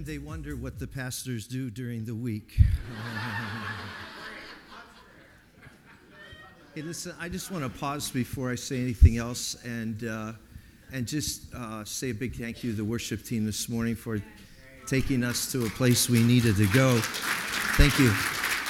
they wonder what the pastors do during the week. Hey, listen, I just want to pause before I say anything else and just say a big thank you to the worship team this morning for taking us to a place we needed to go. Thank you.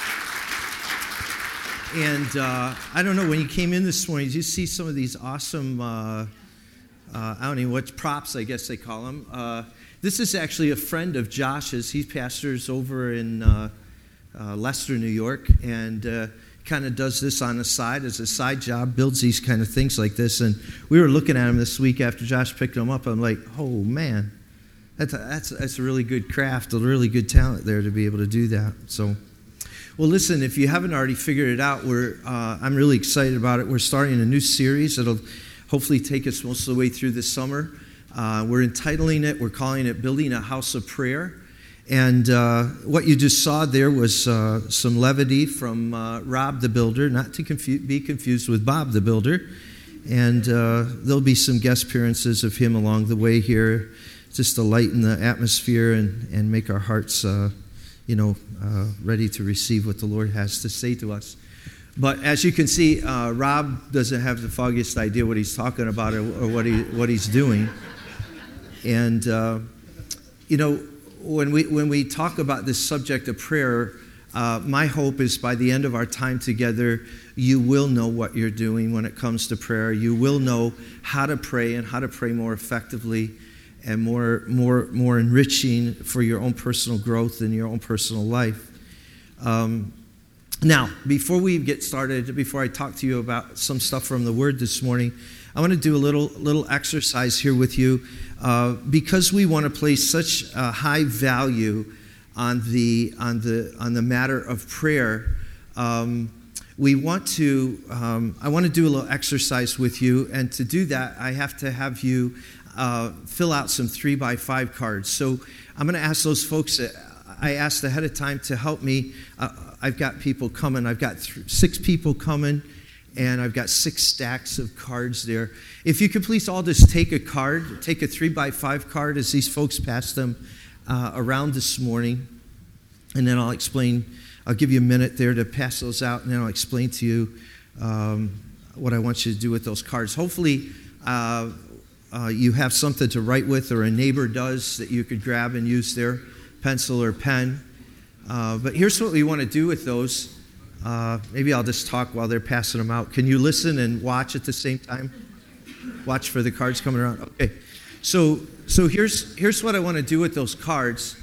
And I don't know, when you came in this morning, did you see some of these awesome, I don't know what props, I guess they call them. This is actually a friend of Josh's. He pastors over in Leicester, New York, and kind of does this on the side as a side job, builds these kind of things like this. And we were looking at him this week after Josh picked him up. I'm like, oh man, that's a really good craft, a really good talent there to be able to do that. So, well, listen, if you haven't already figured it out, I'm really excited about it. We're starting a new series that'll hopefully take us most of the way through this summer. We're calling it Building a House of Prayer. And what you just saw there was some levity from Rob the Builder, not to be confused with Bob the Builder. And there'll be some guest appearances of him along the way here, just to lighten the atmosphere and make our hearts, ready to receive what the Lord has to say to us. But as you can see, Rob doesn't have the foggiest idea what he's talking about or what he's doing. And, when we talk about this subject of prayer, my hope is by the end of our time together, you will know what you're doing when it comes to prayer. You will know how to pray and how to pray more effectively and more enriching for your own personal growth and your own personal life. Now, before we get started, before I talk to you about some stuff from the Word this morning, I want to do a little exercise here with you because we want to place such a high value on the matter of prayer. I want to do a little exercise with you, and to do that, I have to have you fill out some 3x5 cards. So I'm going to ask those folks that I asked ahead of time to help me. I've got people coming. I've got 6 people coming. And I've got 6 stacks of cards there. If you could please all just take a card, take a 3x5 card as these folks pass them around this morning. And then I'll give you a minute there to pass those out, and then I'll explain to you what I want you to do with those cards. Hopefully you have something to write with, or a neighbor does, that you could grab and use their pencil or pen. But here's what we want to do with those. Maybe I'll just talk while they're passing them out. Can you listen and watch at the same time? Watch for the cards coming around. Okay. So here's what I want to do with those cards.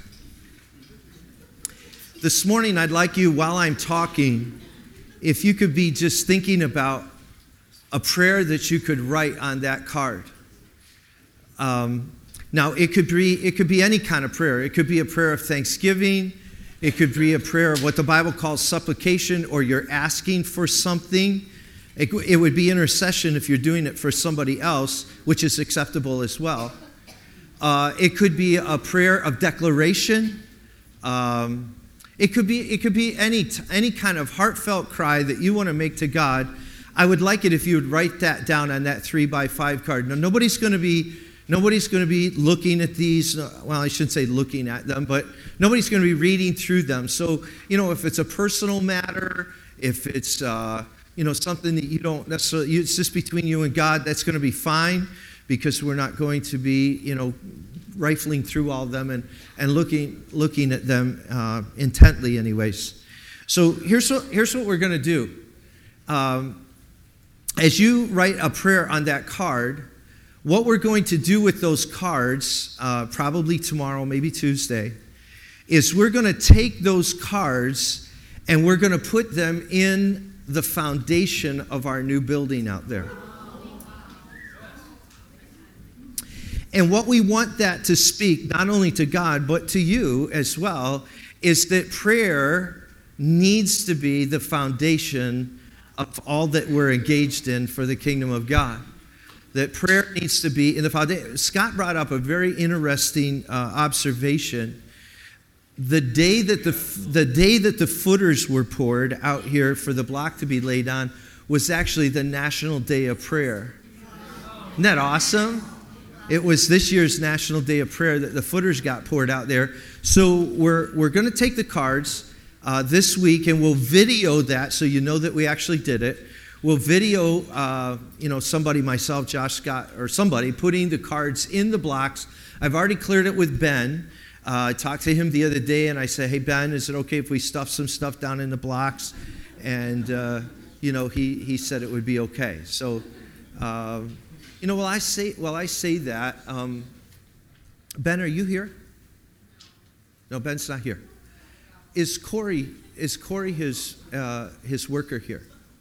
This morning, I'd like you, while I'm talking, if you could be just thinking about a prayer that you could write on that card. Now, it could be any kind of prayer. It could be a prayer of thanksgiving. It could be a prayer of what the Bible calls supplication, or you're asking for something. It would be intercession if you're doing it for somebody else, which is acceptable as well. It could be a prayer of declaration. It could be any kind of heartfelt cry that you want to make to God. I would like it if you would write that down on that 3x5 card. Now, nobody's going to be looking at these. Well, I shouldn't say looking at them, but nobody's going to be reading through them. So, if it's a personal matter, if it's, something that you don't necessarily, it's just between you and God, that's going to be fine, because we're not going to be, rifling through all of them and looking at them intently anyways. So here's what we're going to do. As you write a prayer on that card, what we're going to do with those cards, probably tomorrow, maybe Tuesday, is we're going to take those cards and we're going to put them in the foundation of our new building out there. And what we want that to speak, not only to God, but to you as well, is that prayer needs to be the foundation of all that we're engaged in for the kingdom of God. That prayer needs to be in the foundation. Scott brought up a very interesting observation. The day that the footers were poured out here for the block to be laid on was actually the National Day of Prayer. Isn't that awesome? It was this year's National Day of Prayer that the footers got poured out there. So we're going to take the cards this week, and we'll video that so you know that we actually did it. We'll video, somebody, myself, Josh Scott, or somebody putting the cards in the blocks. I've already cleared it with Ben. I talked to him the other day, and I said, "Hey, Ben, is it okay if we stuff some stuff down in the blocks?" And, he said it would be okay. So, while I say that, Ben, are you here? No, Ben's not here. Is Corey his worker here?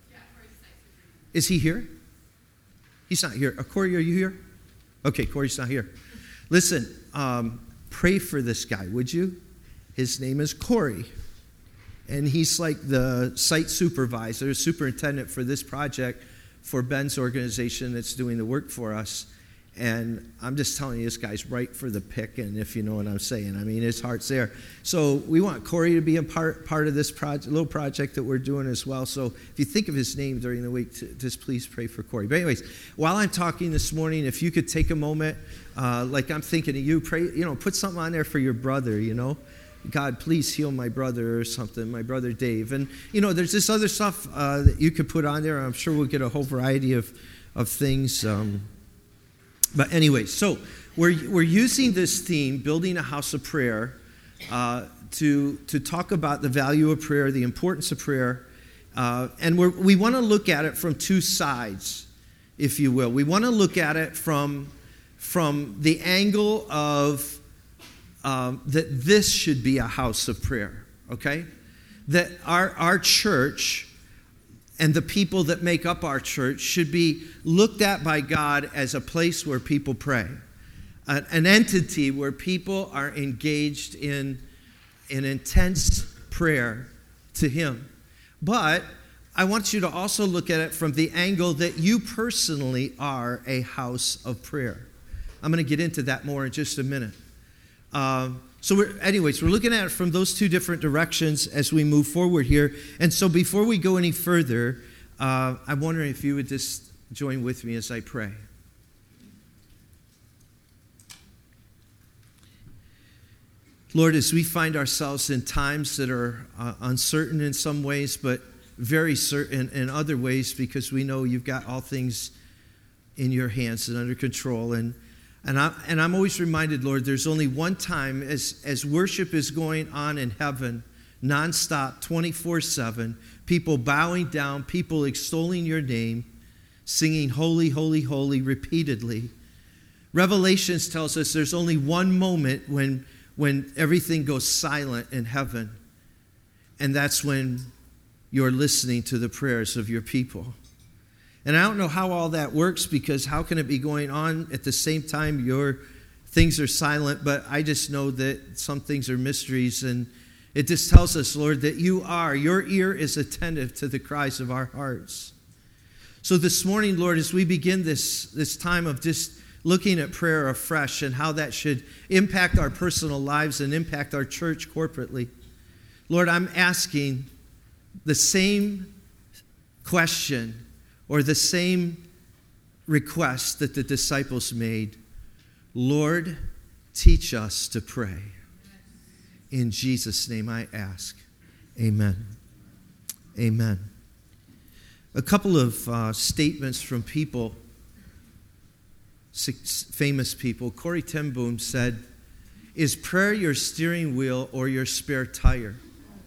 Is he here? He's not here. Corey, are you here? Okay, Corey's not here. Listen, pray for this guy, would you? His name is Corey. And he's like the site supervisor, superintendent for this project for Ben's organization that's doing the work for us. And I'm just telling you, this guy's right for the picking, if you know what I'm saying. I mean, his heart's there. So we want Corey to be a part of this little project that we're doing as well. So if you think of his name during the week, just please pray for Corey. But anyways, while I'm talking this morning, if you could take a moment, like I'm thinking of you, pray, put something on there for your brother, God, please heal my brother or something, my brother Dave. And, there's this other stuff that you could put on there. I'm sure we'll get a whole variety of things. But anyway, so we're using this theme, building a house of prayer, to talk about the value of prayer, the importance of prayer. And we want to look at it from two sides, if you will. We want to look at it from the angle of that this should be a house of prayer, okay? That our church and the people that make up our church should be looked at by God as a place where people pray, an entity where people are engaged in intense prayer to Him. But I want you to also look at it from the angle that you personally are a house of prayer. I'm going to get into that more in just a minute. So we're looking at it from those two different directions as we move forward here. And so before we go any further, I'm wondering if you would just join with me as I pray. Lord, as we find ourselves in times that are uncertain in some ways, but very certain in other ways, because we know you've got all things in your hands and under control. And I'm always reminded, Lord, there's only one time as worship is going on in heaven, nonstop, 24/7, people bowing down, people extolling your name, singing holy, holy, holy repeatedly. Revelations tells us there's only one moment when everything goes silent in heaven, and that's when you're listening to the prayers of your people. And I don't know how all that works, because how can it be going on at the same time your things are silent? But I just know that some things are mysteries, and it just tells us, Lord, that your ear is attentive to the cries of our hearts. So this morning, Lord, as we begin this time of just looking at prayer afresh and how that should impact our personal lives and impact our church corporately, Lord, I'm asking the same question or the same request that the disciples made. Lord, teach us to pray. In Jesus' name I ask. Amen. Amen. A couple of statements from people, famous people. Corrie ten Boom said, "Is prayer your steering wheel or your spare tire?"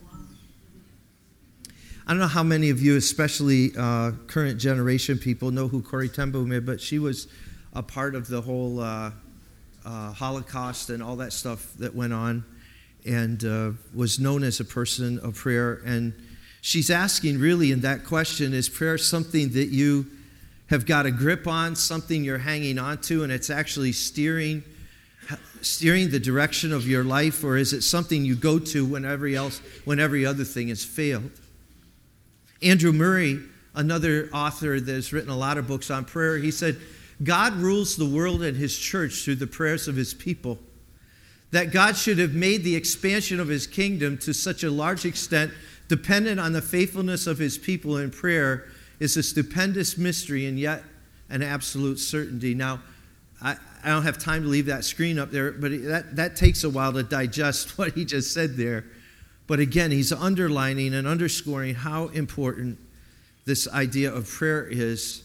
I don't know how many of you, especially current generation people, know who Corrie ten Boom is, but she was a part of the whole Holocaust and all that stuff that went on, and was known as a person of prayer. And she's asking really in that question, is prayer something that you have got a grip on, something you're hanging on to, and it's actually steering the direction of your life, or is it something you go to when every other thing has failed? Andrew Murray, another author that's written a lot of books on prayer, he said, God rules the world and his church through the prayers of his people. That God should have made the expansion of his kingdom to such a large extent dependent on the faithfulness of his people in prayer is a stupendous mystery and yet an absolute certainty. Now, I I don't have time to leave that screen up there, but that takes a while to digest what he just said there. But again, he's underlining and underscoring how important this idea of prayer is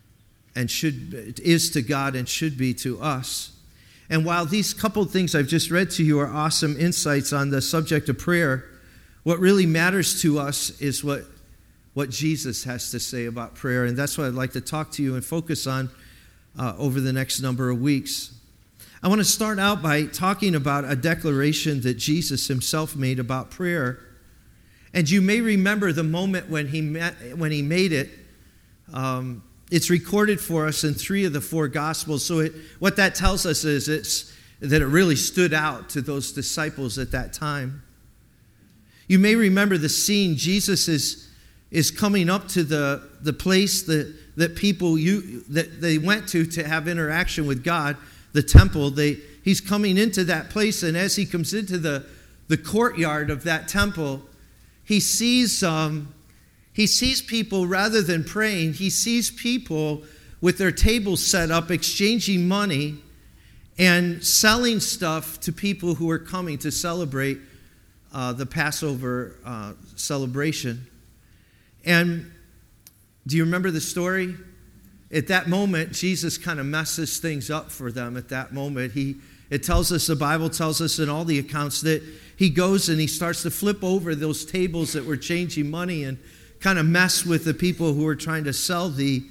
to God and should be to us. And while these couple of things I've just read to you are awesome insights on the subject of prayer, what really matters to us is what Jesus has to say about prayer. And that's what I'd like to talk to you and focus on over the next number of weeks. I want to start out by talking about a declaration that Jesus himself made about prayer. And you may remember the moment when he made it. It's recorded for us in 3 of the 4 Gospels. So what that tells us is that it really stood out to those disciples at that time. You may remember the scene. Jesus is coming up to the place that people that they went to have interaction with God, the temple. He's coming into that place, and as he comes into the courtyard of that temple, he sees people, rather than praying, he sees people with their tables set up, exchanging money and selling stuff to people who are coming to celebrate the Passover celebration. And do you remember the story? At that moment, Jesus kind of messes things up for them at that moment. It tells us, the Bible tells us in all the accounts, that he goes and he starts to flip over those tables that were changing money and kind of mess with the people who were trying to sell the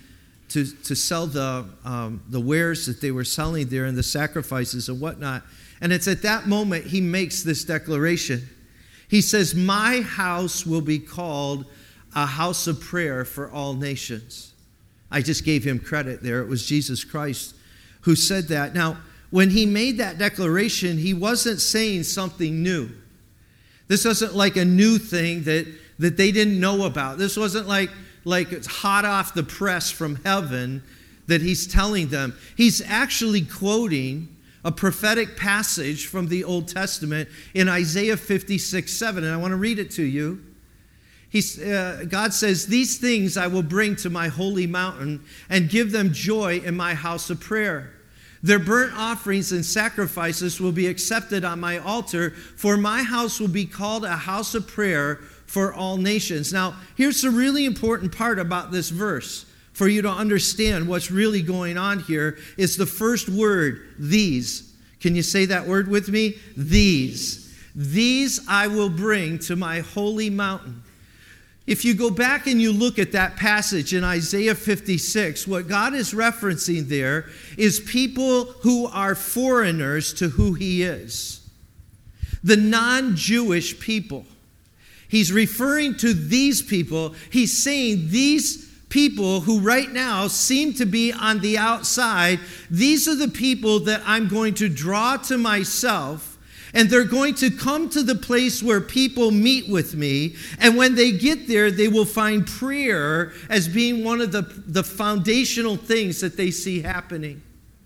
wares that they were selling there and the sacrifices and whatnot. And it's at that moment he makes this declaration. He says, "My house will be called a house of prayer for all nations." I just gave him credit there. It was Jesus Christ who said that. Now, when he made that declaration, he wasn't saying something new. This wasn't like a new thing that they didn't know about. This wasn't like it's hot off the press from heaven that he's telling them. He's actually quoting a prophetic passage from the Old Testament in Isaiah 56:7, and I want to read it to you. God says, "These things I will bring to my holy mountain and give them joy in my house of prayer. Their burnt offerings and sacrifices will be accepted on my altar, for my house will be called a house of prayer for all nations." Now, here's the really important part about this verse. For you to understand what's really going on here is the first word, these. Can you say that word with me? These. These I will bring to my holy mountain. If you go back and you look at that passage in Isaiah 56, what God is referencing there is people who are foreigners to who he is. The non-Jewish people. He's referring to these people. He's saying these people who right now seem to be on the outside, these are the people that I'm going to draw to myself. And they're going to come to the place where people meet with me. And when they get there, they will find prayer as being one of the foundational things that they see happening.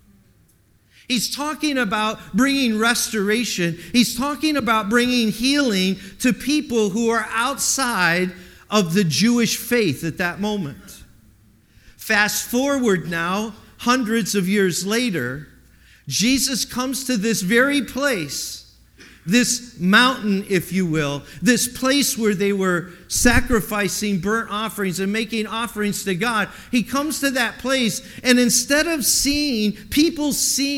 He's talking about bringing restoration. He's talking about bringing healing to people who are outside of the Jewish faith at that moment. Fast forward now, hundreds of years later, Jesus comes to this very place, this mountain, if you will, this place where they were sacrificing burnt offerings and making offerings to God. He comes to that place, and instead of seeing people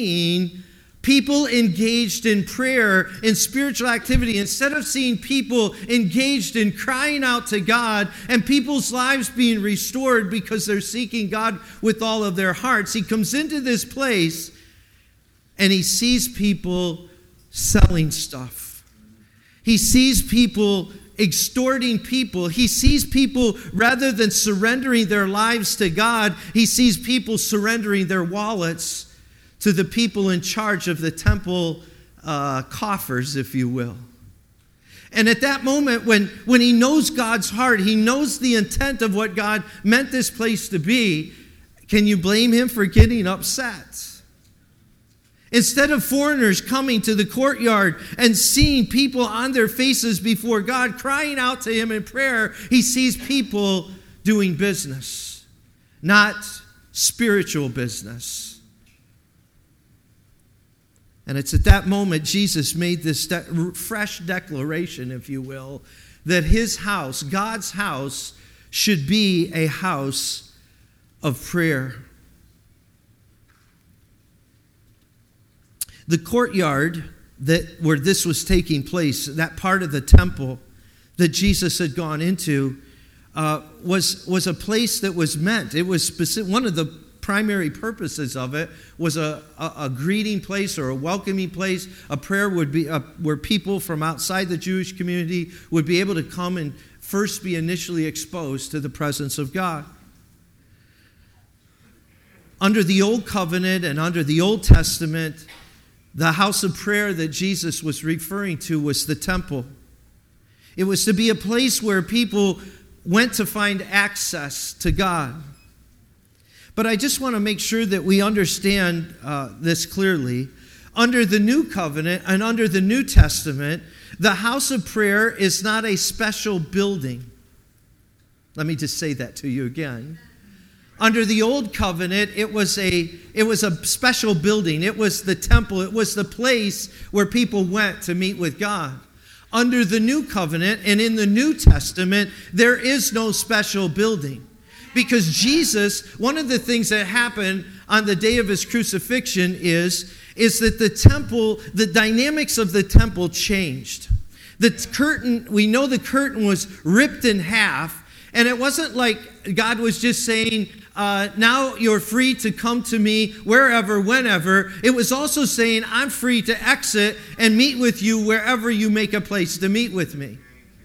engaged in prayer, in spiritual activity, instead of seeing people engaged in crying out to God and people's lives being restored because they're seeking God with all of their hearts, he comes into this place and he sees people selling stuff. He sees people extorting people. He sees people, rather than surrendering their lives to God, he sees people surrendering their wallets to the people in charge of the temple coffers, if you will. And at that moment, when he knows God's heart, he knows the intent of what God meant this place to be, can you blame him for getting upset? Instead of foreigners coming to the courtyard and seeing people on their faces before God, crying out to him in prayer, he sees people doing business, not spiritual business. And it's at that moment Jesus made this fresh declaration, if you will, that his house, God's house, should be a house of prayer. The courtyard where this was taking place, that part of the temple that Jesus had gone into, was a place that was meant. It was specific. One of the primary purposes of it was a greeting place or a welcoming place. A prayer would be where people from outside the Jewish community would be able to come and first be initially exposed to the presence of God. Under the Old Covenant and under the Old Testament, the house of prayer that Jesus was referring to was the temple. It was to be a place where people went to find access to God. But I just want to make sure that we understand this clearly. Under the New Covenant and under the New Testament, the house of prayer is not a special building. Let me just say that to you again. Under the Old Covenant, it was a special building. It was the temple. It was the place where people went to meet with God. Under the New Covenant and in the New Testament, there is no special building. Because Jesus, one of the things that happened on the day of his crucifixion is that the temple, the dynamics of the temple changed. The curtain, we know the curtain was ripped in half, and it wasn't like God was just saying, now you're free to come to me wherever, whenever. It was also saying, I'm free to exit and meet with you wherever you make a place to meet with me.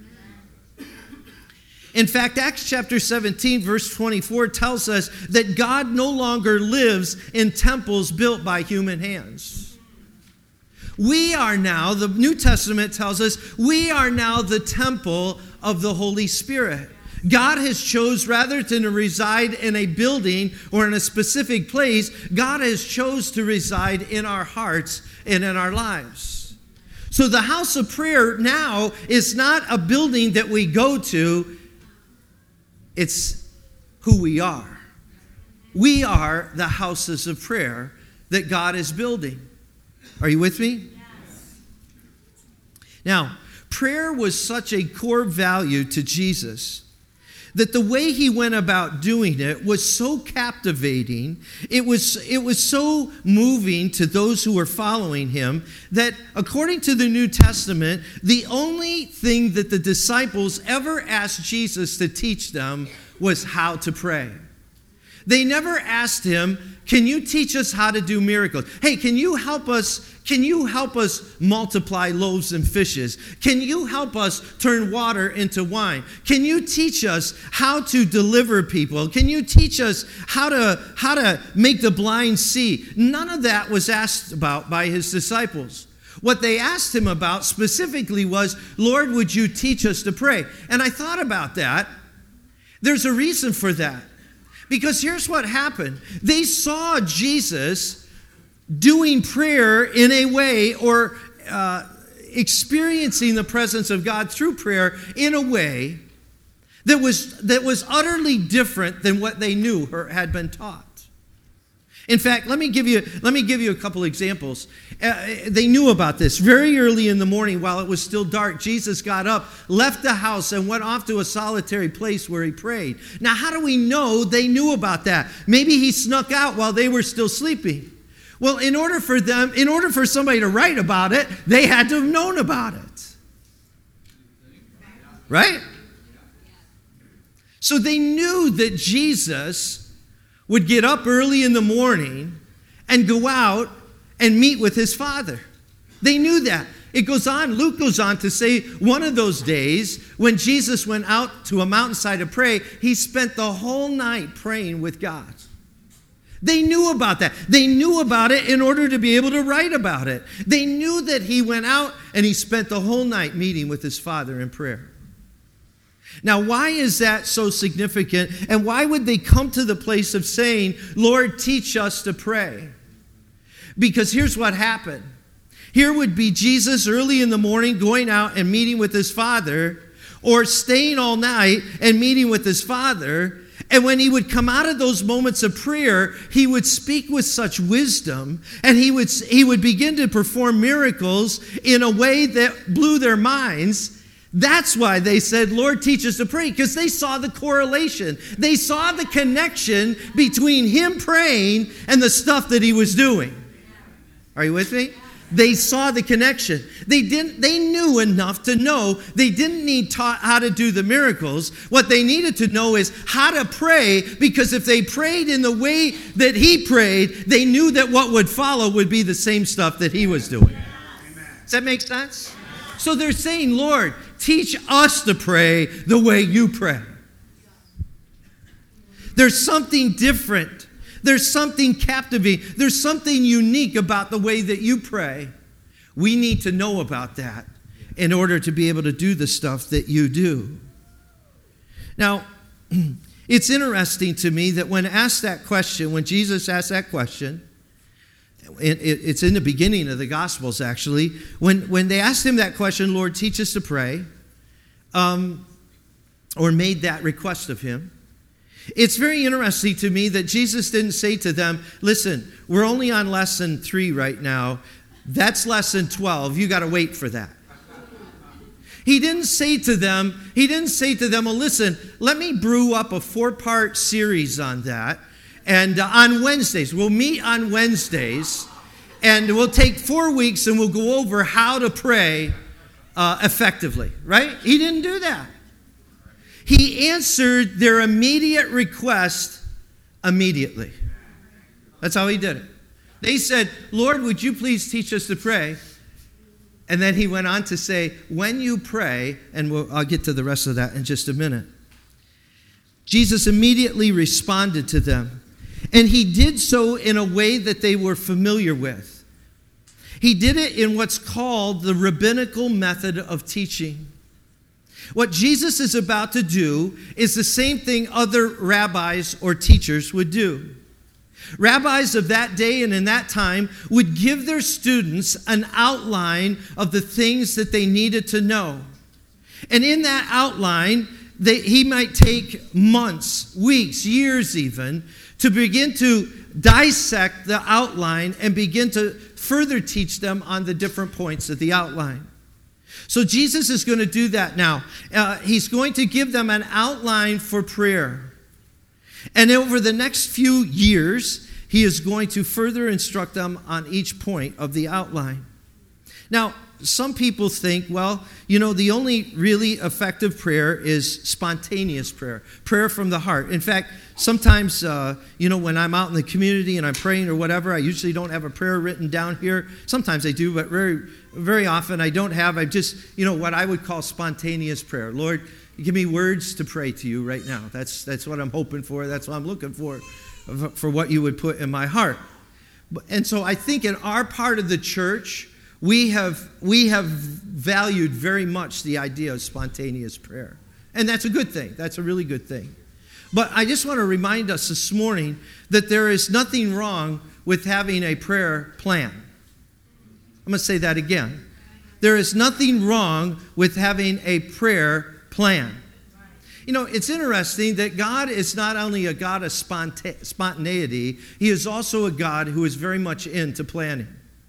In fact, Acts chapter 17, verse 24 tells us that God no longer lives in temples built by human hands. We are now, the New Testament tells us, we are now the temple of the Holy Spirit. God has chose, rather than to reside in a building or in a specific place, God has chose to reside in our hearts and in our lives. So the house of prayer now is not a building that we go to, it's who we are. We are the houses of prayer that God is building. Are you with me? Yes. Now, prayer was such a core value to Jesus that the way he went about doing it was so captivating, it was so moving to those who were following him, that according to the New Testament, the only thing that the disciples ever asked Jesus to teach them was how to pray. They never asked him, can you teach us how to do miracles? Hey, can you help us multiply loaves and fishes? Can you help us turn water into wine? Can you teach us how to deliver people? Can you teach us how to make the blind see? None of that was asked about by his disciples. What they asked him about specifically was, Lord, would you teach us to pray? And I thought about that. There's a reason for that. Because here's what happened. They saw Jesus doing prayer in a way, or experiencing the presence of God through prayer in a way that was utterly different than what they knew or had been taught. In fact, let me give you a couple examples. They knew about this. Very early in the morning, while it was still dark, Jesus got up, left the house, and went off to a solitary place where he prayed. Now, how do we know they knew about that? Maybe he snuck out while they were still sleeping. Well, in order for somebody to write about it, they had to have known about it. Right? So they knew that Jesus would get up early in the morning and go out and meet with his Father. They knew that. It goes on, Luke goes on to say one of those days when Jesus went out to a mountainside to pray, he spent the whole night praying with God. They knew about that. They knew about it in order to be able to write about it. They knew that he went out and he spent the whole night meeting with his Father in prayer. Now, why is that so significant? And why would they come to the place of saying, Lord, teach us to pray? Because here's what happened. Here would be Jesus early in the morning going out and meeting with his Father, or staying all night and meeting with his Father. And when he would come out of those moments of prayer, he would speak with such wisdom, and he would begin to perform miracles in a way that blew their minds. That's why they said, Lord, teach us to pray, because they saw the correlation. They saw the connection between him praying and the stuff that he was doing. Are you with me? They saw the connection. They knew enough to know they didn't need taught how to do the miracles. What they needed to know is how to pray, because if they prayed in the way that he prayed, they knew that what would follow would be the same stuff that he was doing. Does that make sense? So they're saying, Lord, teach us to pray the way you pray. There's something different. There's something captivating. There's something unique about the way that you pray. We need to know about that in order to be able to do the stuff that you do. Now, it's interesting to me that when asked that question, when Jesus asked that question, it's in the beginning of the Gospels actually, when they asked him that question, Lord, teach us to pray, or made that request of him, it's very interesting to me that Jesus didn't say to them, listen, we're only on lesson 3 right now. That's lesson 12. You got to wait for that. He didn't say to them, well, listen, let me brew up a 4-part series on that. And on Wednesdays, we'll meet on Wednesdays, and we'll take 4 weeks and we'll go over how to pray effectively, right? He didn't do that. He answered their immediate request immediately. That's how he did it. They said, Lord, would you please teach us to pray? And then he went on to say, when you pray, and I'll get to the rest of that in just a minute. Jesus immediately responded to them. And he did so in a way that they were familiar with. He did it in what's called the rabbinical method of teaching. What Jesus is about to do is the same thing other rabbis or teachers would do. Rabbis of that day and in that time would give their students an outline of the things that they needed to know. And in that outline, he might take months, weeks, years even, to begin to dissect the outline and begin to further teach them on the different points of the outline. So Jesus is going to do that now. He's going to give them an outline for prayer. And over the next few years, he is going to further instruct them on each point of the outline. Now, some people think, well, the only really effective prayer is spontaneous prayer, prayer from the heart. In fact, sometimes, when I'm out in the community and I'm praying or whatever, I usually don't have a prayer written down here. Sometimes I do, but very, very often I don't have. I just, what I would call spontaneous prayer. Lord, give me words to pray to you right now. That's what I'm hoping for. That's what I'm looking for what you would put in my heart. And so I think in our part of the church, we have valued very much the idea of spontaneous prayer. And that's a good thing. That's a really good thing. But I just want to remind us this morning that there is nothing wrong with having a prayer plan. I'm going to say that again. There is nothing wrong with having a prayer plan. It's interesting that God is not only a God of spontaneity, he is also a God who is very much into planning.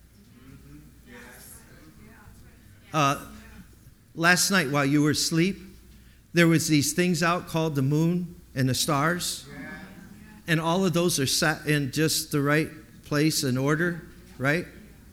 Last night while you were asleep, there was these things out called the moon and the stars. And all of those are set in just the right place and order, right?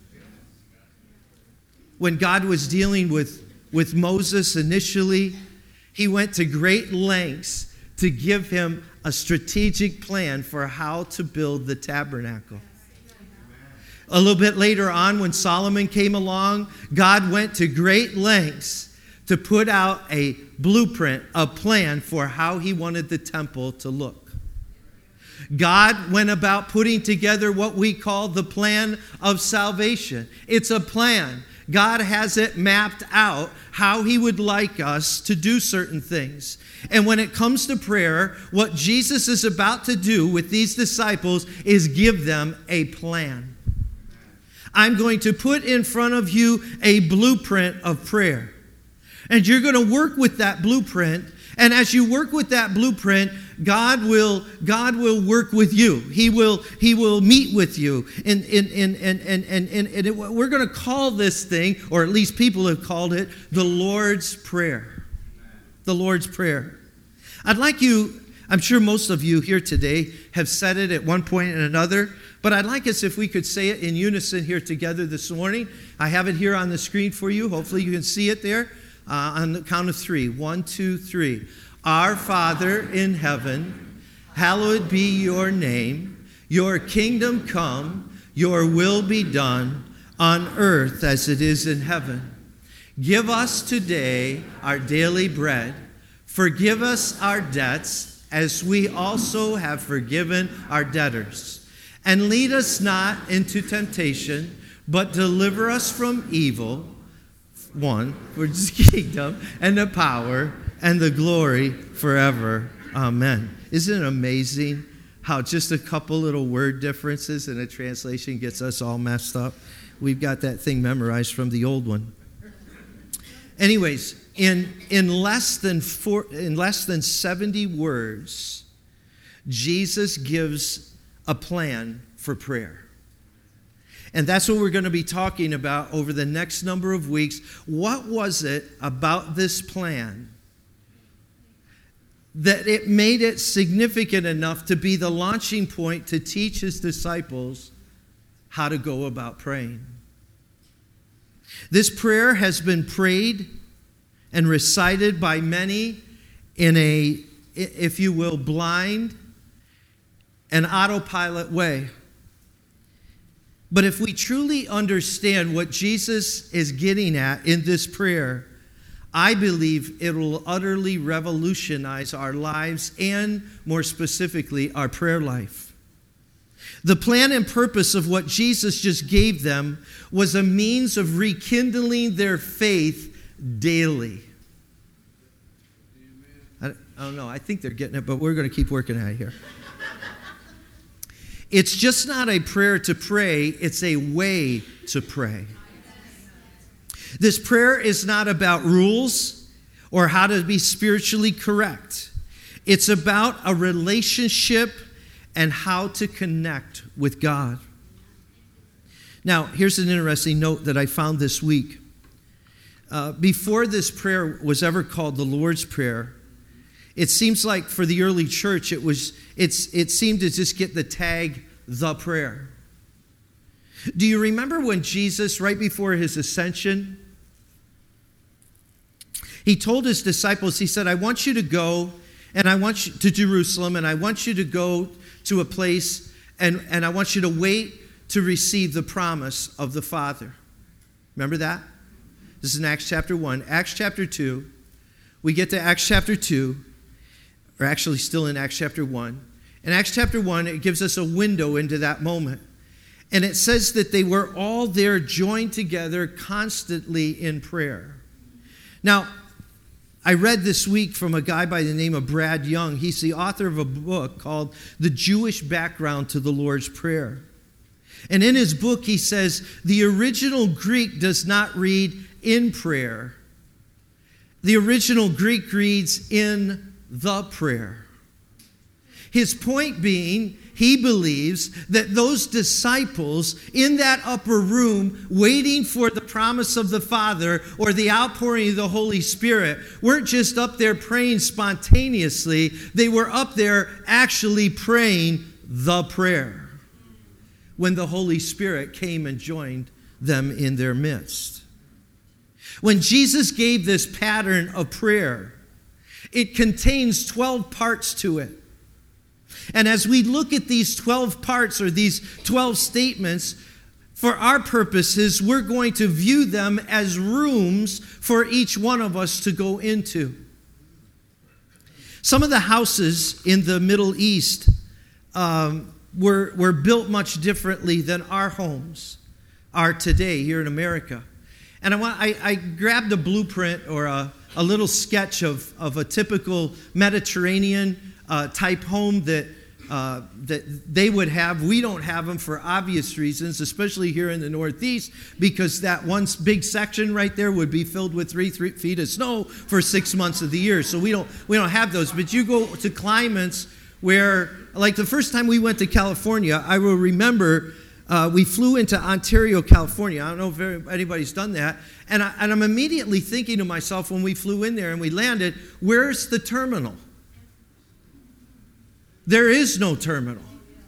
When God was dealing with Moses initially, he went to great lengths to give him a strategic plan for how to build the tabernacle. A little bit later on, when Solomon came along, God went to great lengths to put out a blueprint, a plan for how he wanted the temple to look. God went about putting together what we call the plan of salvation. It's a plan. God has it mapped out how he would like us to do certain things. And when it comes to prayer, what Jesus is about to do with these disciples is give them a plan. I'm going to put in front of you a blueprint of prayer. And you're going to work with that blueprint. And as you work with that blueprint, God will work with you. He will meet with you. And we're going to call this thing, or at least people have called it, the Lord's Prayer. The Lord's Prayer. I'm sure most of you here today have said it at one point or another, but I'd like us if we could say it in unison here together this morning. I have it here on the screen for you. Hopefully you can see it there on the count of 3. 1, 2, 3. Our Father in heaven, hallowed be your name. Your kingdom come, your will be done on earth as it is in heaven. Give us today our daily bread. Forgive us our debts as we also have forgiven our debtors. And lead us not into temptation, but deliver us from evil. 1, for the kingdom and the power and the glory forever. Amen. Isn't it amazing how just a couple little word differences in a translation gets us all messed up? We've got that thing memorized from the old one. Anyways, in less than 70 words, Jesus gives a plan for prayer. And that's what we're going to be talking about over the next number of weeks. What was it about this plan that it made it significant enough to be the launching point to teach his disciples how to go about praying? This prayer has been prayed and recited by many in a, if you will, blind and autopilot way. But if we truly understand what Jesus is getting at in this prayer, I believe it will utterly revolutionize our lives and, more specifically, our prayer life. The plan and purpose of what Jesus just gave them was a means of rekindling their faith daily. I don't know. I think they're getting it, but we're going to keep working at it here. It's just not a prayer to pray. It's a way to pray. This prayer is not about rules or how to be spiritually correct. It's about a relationship and how to connect with God. Now, here's an interesting note that I found this week. Before this prayer was ever called the Lord's Prayer, it seems like for the early church, it seemed to just get the tag, the prayer. Do you remember when Jesus, right before his ascension, he told his disciples, he said, I want you to go, and I want you to Jerusalem, and I want you to go to a place, and I want you to wait to receive the promise of the Father. Remember that? This is in Acts chapter 1. Acts chapter 2, we get to Acts chapter 2, or actually still in Acts chapter 1. In Acts chapter 1, it gives us a window into that moment. And it says that they were all there joined together constantly in prayer. Now, I read this week from a guy by the name of Brad Young. He's the author of a book called The Jewish Background to the Lord's Prayer. And in his book, he says, the original Greek does not read in prayer. The original Greek reads in the prayer. His point being, he believes that those disciples in that upper room waiting for the promise of the Father or the outpouring of the Holy Spirit weren't just up there praying spontaneously. They were up there actually praying the prayer when the Holy Spirit came and joined them in their midst. When Jesus gave this pattern of prayer, it contains 12 parts to it. And as we look at these 12 parts or these 12 statements, for our purposes, we're going to view them as rooms for each one of us to go into. Some of the houses in the Middle East were built much differently than our homes are today here in America. And I grabbed a blueprint or a little sketch of a typical Mediterranean type home that that they would have. We don't have them for obvious reasons, especially here in the Northeast, because that one big section right there would be filled with 3 feet of snow for 6 months of the year. So we don't have those. But you go to climates where, like the first time we went to California, I will remember we flew into Ontario, California. I don't know if anybody's done that. And I'm immediately thinking to myself when we flew in there and we landed, where's the terminal? There is no terminal.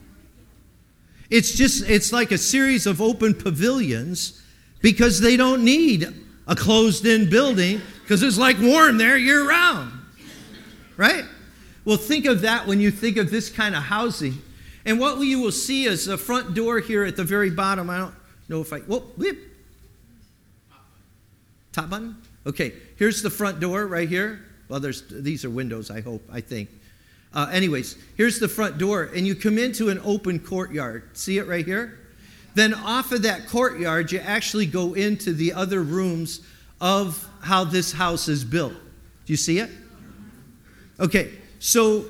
It's like a series of open pavilions because they don't need a closed-in building because it's like warm there year-round, right? Well, think of that when you think of this kind of housing. And what you will see is the front door here at the very bottom. I don't know if top button? Okay, here's the front door right here. Well, these are windows, I think. Anyways, here's the front door, and you come into an open courtyard. See it right here? Then off of that courtyard, you actually go into the other rooms of how this house is built. Do you see it? Okay, so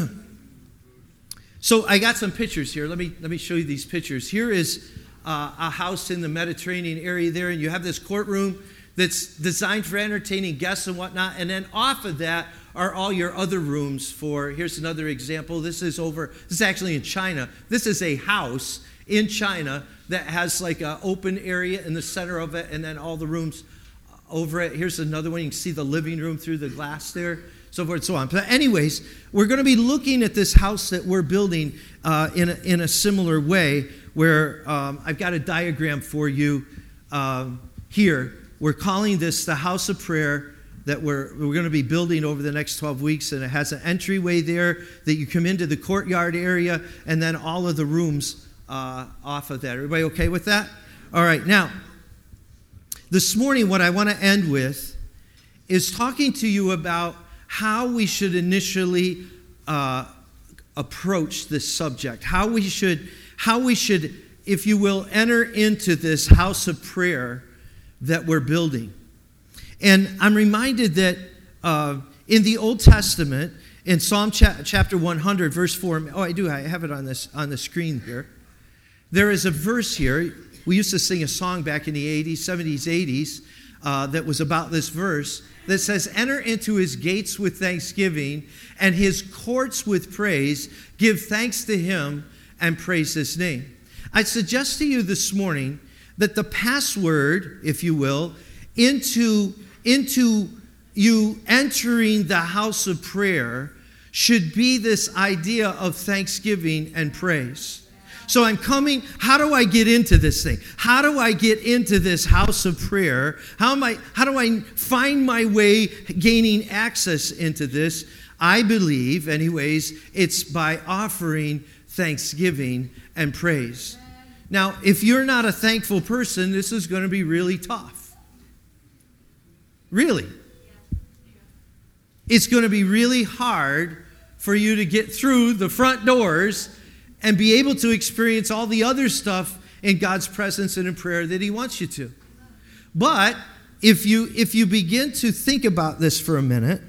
I got some pictures here. Let me show you these pictures. Here is a house in the Mediterranean area there, and you have this courtroom that's designed for entertaining guests and whatnot, and then off of that are all your other rooms for, here's another example. This is actually in China. This is a house in China that has like an open area in the center of it and then all the rooms over it. Here's another one. You can see the living room through the glass there, so forth and so on. But anyways, we're going to be looking at this house that we're building in a similar way where I've got a diagram for you here. We're calling this the House of Prayer that we're going to be building over the next 12 weeks, and it has an entryway there that you come into the courtyard area, and then all of the rooms off of that. Everybody okay with that? All right, now, this morning what I want to end with is talking to you about how we should initially approach this subject, how we should, if you will, enter into this house of prayer that we're building. And I'm reminded that in the Old Testament, in Psalm chapter 100, verse 4, I have it on the screen here. There is a verse here. We used to sing a song back in the 80s, 70s, 80s that was about this verse that says, enter into his gates with thanksgiving and his courts with praise. Give thanks to him and praise his name. I suggest to you this morning that the password, if you will, into you entering the house of prayer should be this idea of thanksgiving and praise. So I'm coming, how do I get into this thing? How do I get into this house of prayer? How do I find my way gaining access into this? I believe, anyways, it's by offering thanksgiving and praise. Now, if you're not a thankful person, this is going to be really tough. Really. It's going to be really hard for you to get through the front doors and be able to experience all the other stuff in God's presence and in prayer that he wants you to. But if you begin to think about this for a minute,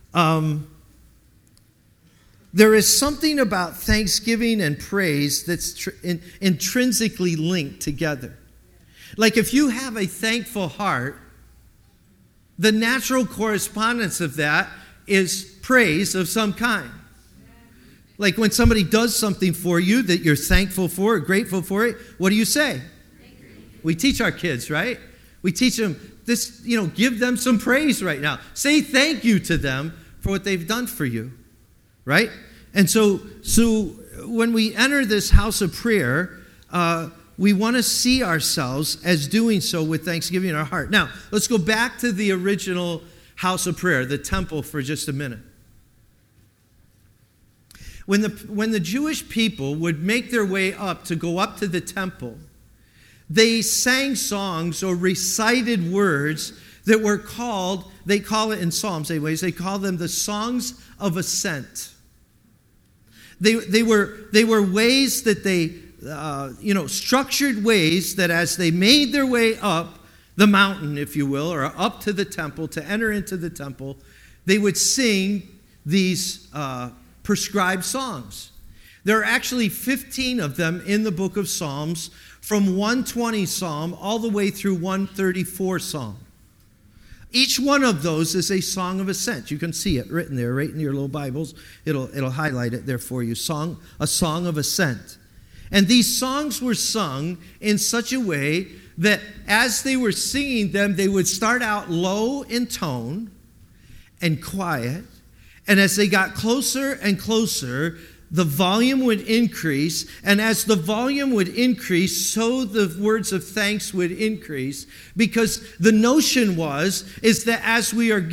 there is something about thanksgiving and praise that's intrinsically linked together. Like if you have a thankful heart, the natural correspondence of that is praise of some kind. Like when somebody does something for you that you're thankful for or grateful for it, what do you say? We teach our kids, right? We teach them this, give them some praise right now. Say thank you to them for what they've done for you, right? And so when we enter this house of prayer, we want to see ourselves as doing so with thanksgiving in our heart. Now, let's go back to the original house of prayer, the temple, for just a minute. When the Jewish people would make their way up to go up to the temple, they sang songs or recited words that were called, they call it in Psalms anyways, they call them the songs of ascent. They were ways that they structured ways that as they made their way up the mountain, if you will, or up to the temple, to enter into the temple, they would sing these prescribed songs. There are actually 15 of them in the book of Psalms, from 120 Psalm all the way through 134 Psalm. Each one of those is a song of ascent. You can see it written there, right in your little Bibles. It'll highlight it there for you. A song of ascent. And these songs were sung in such a way that as they were singing them, they would start out low in tone and quiet. And as they got closer and closer, the volume would increase, and as the volume would increase, so the words of thanks would increase, because the notion is that as we are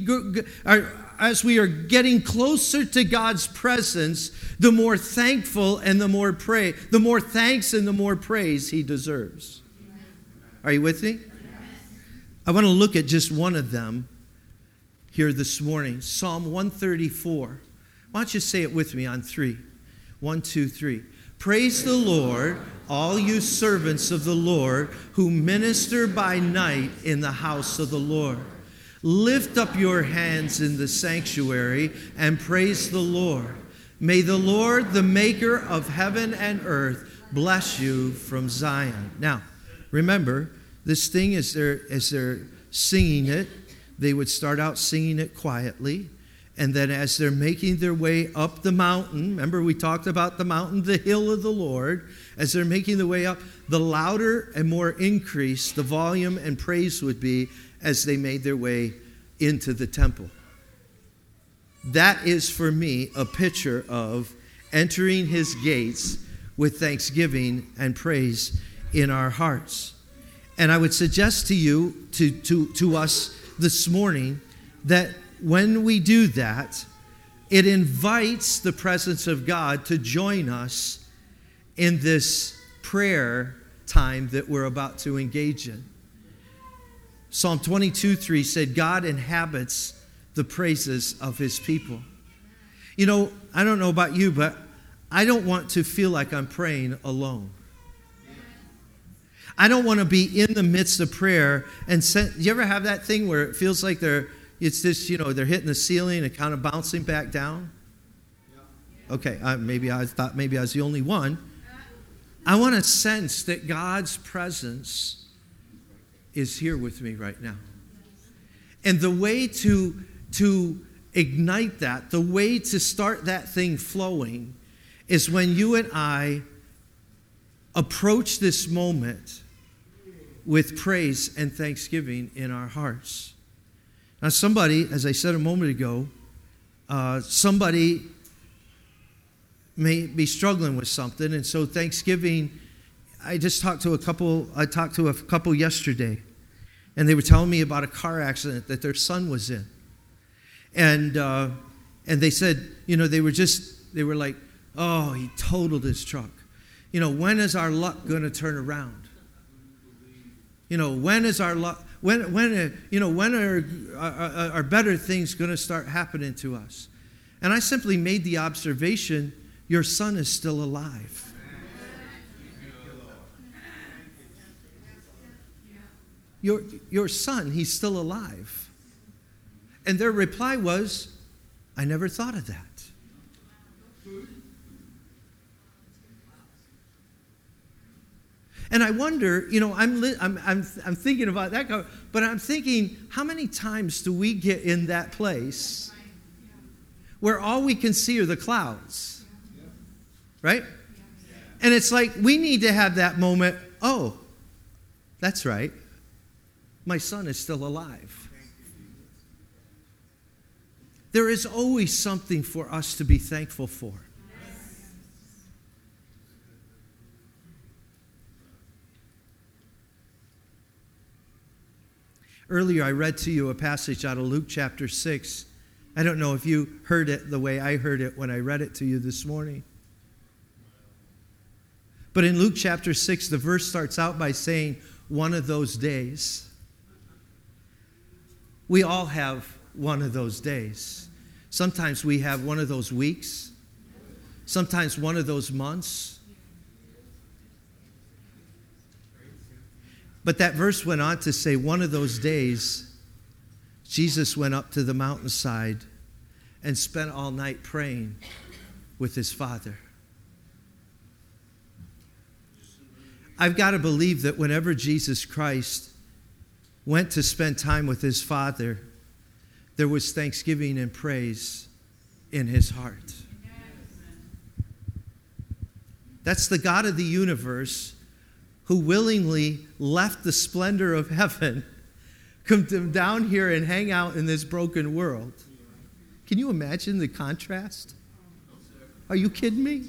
getting closer to God's presence, the more thankful and the more thanks and the more praise he deserves. Are you with me? I want to look at just one of them here this morning. Psalm 134. Why don't you say it with me on 3? 1, 2, 3. Praise the Lord, all you servants of the Lord who minister by night in the house of the Lord. Lift up your hands in the sanctuary and praise the Lord. May the Lord, the maker of heaven and earth, bless you from Zion. Now, remember, this thing as they're singing it, they would start out singing it quietly. And then as they're making their way up the mountain, remember we talked about the mountain, the hill of the Lord. As they're making their way up, the louder and more increased the volume and praise would be as they made their way into the temple. That is for me a picture of entering his gates with thanksgiving and praise in our hearts. And I would suggest to you, to us this morning, that when we do that, it invites the presence of God to join us in this prayer time that we're about to engage in. Psalm 22:3 said, God inhabits the praises of his people. You know, I don't know about you, but I don't want to feel like I'm praying alone. I don't want to be in the midst of prayer and you ever have that thing where it feels like they're hitting the ceiling and kind of bouncing back down? Okay, maybe I thought maybe I was the only one. I want to sense that God's presence is here with me right now. And the way to ignite that, the way to start that thing flowing is when you and I approach this moment with praise and thanksgiving in our hearts. Now somebody, as I said a moment ago, somebody may be struggling with something, and so Thanksgiving, I talked to a couple yesterday, and they were telling me about a car accident that their son was in. And they said, they were like, oh, he totaled his truck. When is our luck going to turn around? When is our luck? When are better things going to start happening to us? And I simply made the observation, your son is still alive. Your son, he's still alive. And their reply was, I never thought of that. And I wonder, I'm thinking about that, but I'm thinking, how many times do we get in that place where all we can see are the clouds, right? And it's like we need to have that moment, oh, that's right, my son is still alive. There is always something for us to be thankful for. Earlier, I read to you a passage out of Luke chapter 6. I don't know if you heard it the way I heard it when I read it to you this morning. But in Luke chapter 6, the verse starts out by saying, one of those days. We all have one of those days. Sometimes we have one of those weeks. Sometimes one of those months. But that verse went on to say, one of those days, Jesus went up to the mountainside and spent all night praying with his Father. I've got to believe that whenever Jesus Christ went to spend time with his Father, there was thanksgiving and praise in his heart. That's the God of the universe who willingly left the splendor of heaven, come down here and hang out in this broken world. Can you imagine the contrast? Are you kidding me?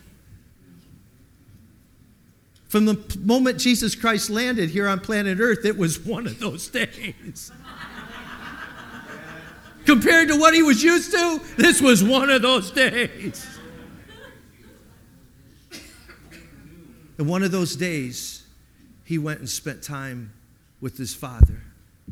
From the moment Jesus Christ landed here on planet Earth, it was one of those days. Compared to what he was used to, this was one of those days. And one of those days, he went and spent time with his Father.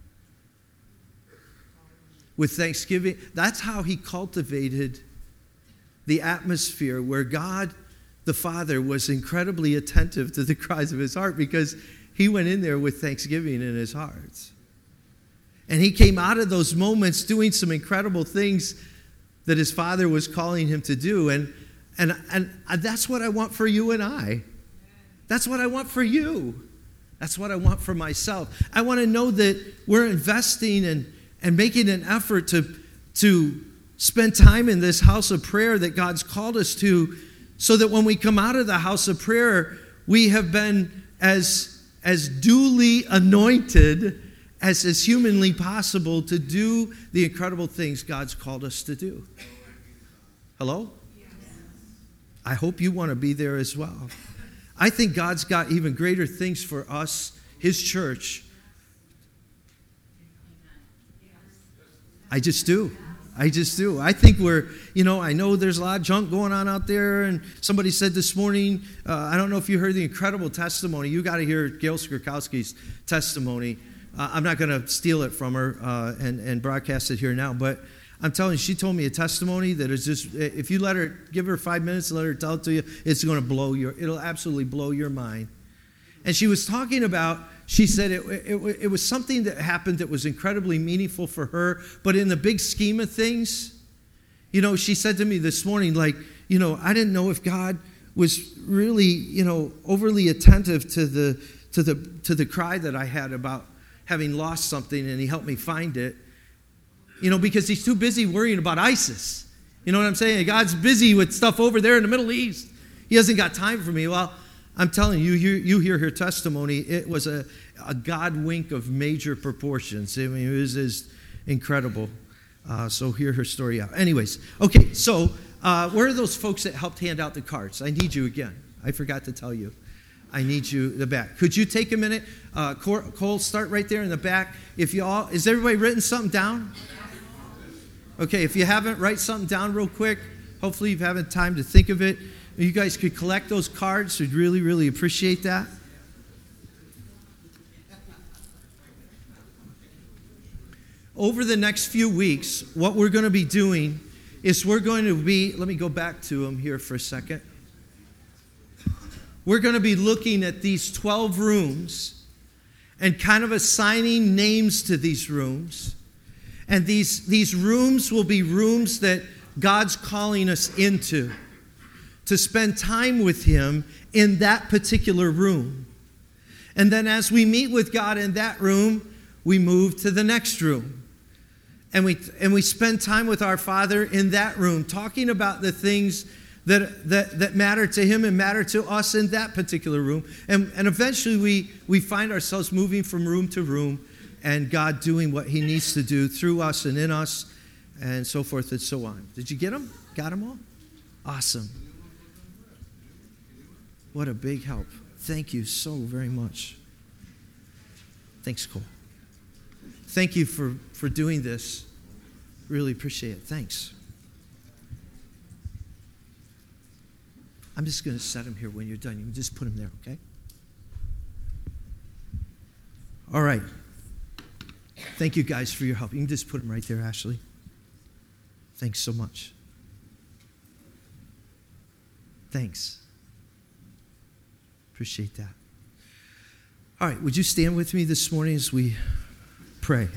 With thanksgiving, that's how he cultivated the atmosphere where God, the Father, was incredibly attentive to the cries of his heart, because he went in there with thanksgiving in his heart. And he came out of those moments doing some incredible things that his Father was calling him to do. And that's what I want for you and I. That's what I want for you. That's what I want for myself. I want to know that we're investing and making an effort to spend time in this house of prayer that God's called us to, so that when we come out of the house of prayer, we have been as duly anointed as is humanly possible to do the incredible things God's called us to do. Hello? Yes. I hope you want to be there as well. I think God's got even greater things for us, his church. I just do. I think I know there's a lot of junk going on out there. And somebody said this morning, I don't know if you heard the incredible testimony. You got to hear Gail Skierkowski's testimony. I'm not going to steal it from her and broadcast it here now. But I'm telling you, she told me a testimony that is just, if you give her 5 minutes and let her tell it to you, it'll absolutely blow your mind. And she was talking about, she said it was something that happened that was incredibly meaningful for her, but in the big scheme of things, she said to me this morning, I didn't know if God was really, overly attentive to the cry that I had about having lost something, and he helped me find it, because he's too busy worrying about ISIS. You know what I'm saying? God's busy with stuff over there in the Middle East. He hasn't got time for me. Well, I'm telling you, you hear her testimony. It was a God wink of major proportions. I mean, it was incredible. So hear her story out. Anyways, okay, so where are those folks that helped hand out the cards? I need you again. I forgot to tell you. I need you in the back. Could you take a minute? Cole, start right there in the back. Is everybody written something down? Okay, if you haven't, write something down real quick. Hopefully you've had time to think of it. You guys could collect those cards. We'd really, really appreciate that. Over the next few weeks, what we're going to be doing is let me go back to them here for a second. We're going to be looking at these 12 rooms and kind of assigning names to these rooms. And these rooms will be rooms that God's calling us into, to spend time with him in that particular room. And then as we meet with God in that room, we move to the next room. And we spend time with our Father in that room, talking about the things that matter to him and matter to us in that particular room. And eventually we find ourselves moving from room to room, and God doing what he needs to do through us and in us, and so forth and so on. Did you get them? Got them all? Awesome. What a big help. Thank you so very much. Thanks, Cole. Thank you for doing this. Really appreciate it. Thanks. I'm just going to set them here when you're done. You can just put them there, okay? All right. Thank you guys for your help. You can just put them right there, Ashley. Thanks so much. Thanks. Appreciate that. All right, would you stand with me this morning as we pray?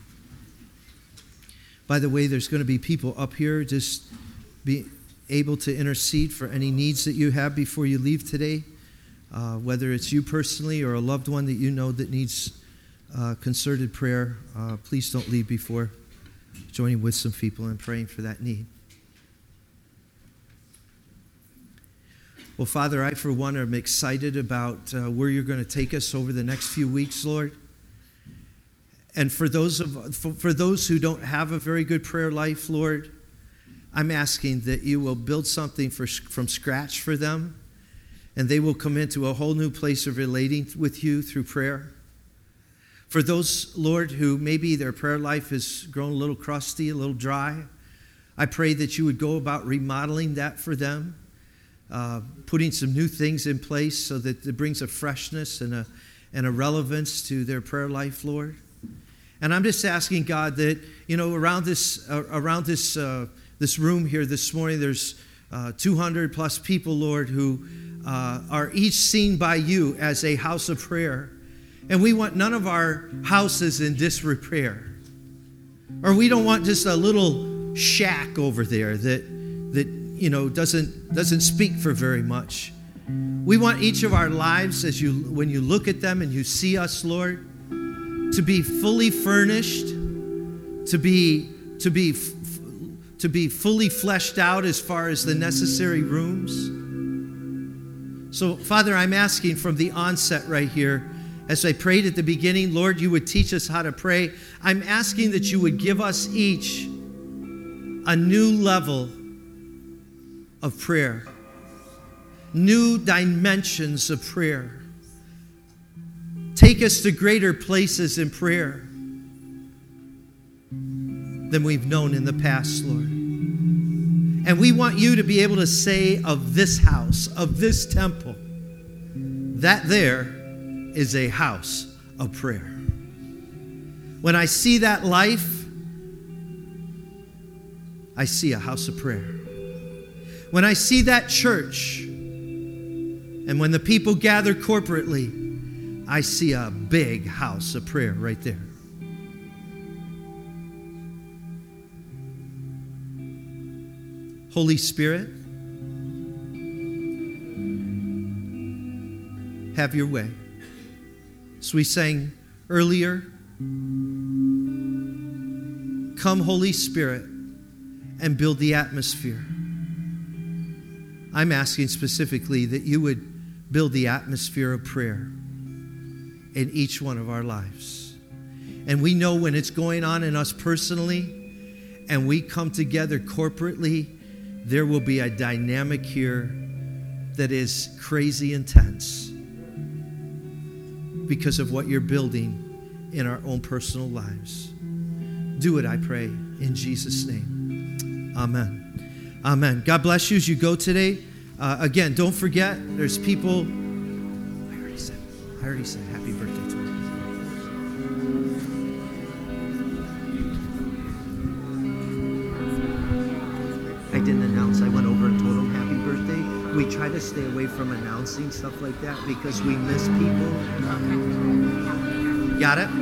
By the way, there's going to be people up here. Just be able to intercede for any needs that you have before you leave today. whether it's you personally or a loved one that you know that needs concerted prayer, please don't leave before joining with some people and praying for that need. Well, Father, I, for one, am excited about where you're going to take us over the next few weeks, Lord. And for those who don't have a very good prayer life, Lord, I'm asking that you will build something from scratch for them, and they will come into a whole new place of relating with you through prayer. For those, Lord, who maybe their prayer life has grown a little crusty, a little dry, I pray that you would go about remodeling that for them, putting some new things in place so that it brings a freshness and a relevance to their prayer life, Lord. And I'm just asking God that, around this room here this morning, there's 200 plus people, Lord, who are each seen by you as a house of prayer. And we want none of our houses in disrepair. Or we don't want just a little shack over there that doesn't speak for very much. We want each of our lives, when you look at them and you see us, Lord, to be fully furnished, to be fully fleshed out as far as the necessary rooms. So, Father, I'm asking from the onset right here, as I prayed at the beginning, Lord, you would teach us how to pray. I'm asking that you would give us each a new level of prayer, new dimensions of prayer. Take us to greater places in prayer than we've known in the past, Lord. And we want you to be able to say of this house, of this temple, that there is a house of prayer. When I see that life, I see a house of prayer. When I see that church, and when the people gather corporately, I see a big house of prayer right there. Holy Spirit, have your way. As we sang earlier, come, Holy Spirit, and build the atmosphere. I'm asking specifically that you would build the atmosphere of prayer in each one of our lives. And we know when it's going on in us personally and we come together corporately, there will be a dynamic here that is crazy intense because of what you're building in our own personal lives. Do it, I pray, in Jesus' name. Amen. Amen. God bless you as you go today. Again, don't forget, there's people. I already said happy birthday to her. I didn't announce. I went over and told them happy birthday. We try to stay away from announcing stuff like that because we miss people. Got it?